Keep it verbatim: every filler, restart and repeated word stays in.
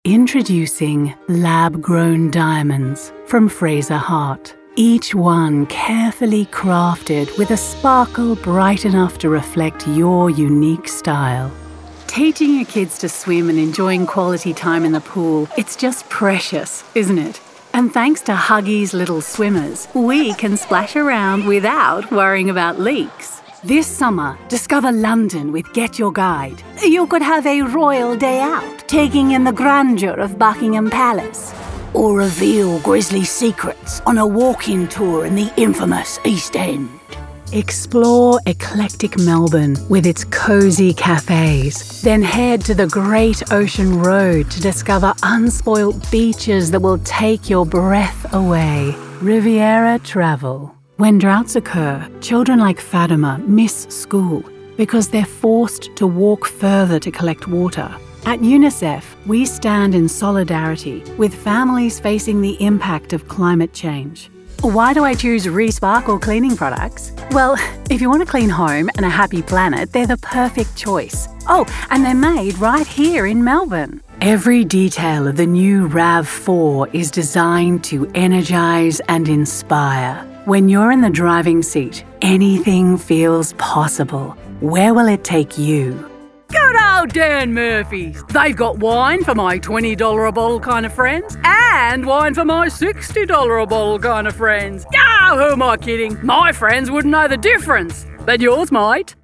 Introducing lab-grown diamonds from Fraser Hart. Each one carefully crafted with a sparkle bright enough to reflect your unique style. Teaching your kids to swim and enjoying quality time in the pool, it's just precious, isn't it? And thanks to Huggies Little Swimmers, we can splash around without worrying about leaks. This summer, discover London with Get Your Guide. You could have a royal day out, taking in the grandeur of Buckingham Palace. Or reveal grisly secrets on a walking tour in the infamous East End. Explore eclectic Melbourne with its cosy cafes. Then head to the Great Ocean Road to discover unspoilt beaches that will take your breath away. Riviera Travel. When droughts occur, children like Fatima miss school because they're forced to walk further to collect water. At UNICEF, we stand in solidarity with families facing the impact of climate change. Why do I choose Resparkle cleaning products? Well, if you want a clean home and a happy planet, they're the perfect choice. Oh, and they're made right here in Melbourne. Every detail of the new RAV four is designed to energize and inspire. When you're in the driving seat, anything feels possible. Where will it take you? Good old Dan Murphy's. They've got wine for my twenty dollars a bottle kind of friends and wine for my sixty dollars a bottle kind of friends. Ah, who am I kidding? My friends wouldn't know the difference, but yours might.